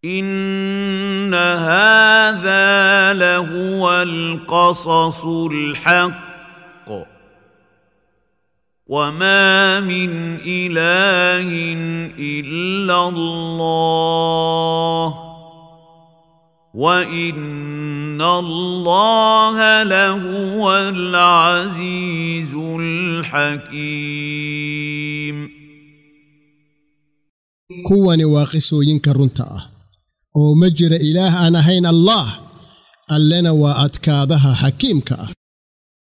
إن هذا لهو القصص الحق وما من إله إلا الله وإن الله لهو العزيز الحكيم. كواني واقسوين كرنتا أو مجر إله أنا هين الله ألنا وأتكادها حكيمك.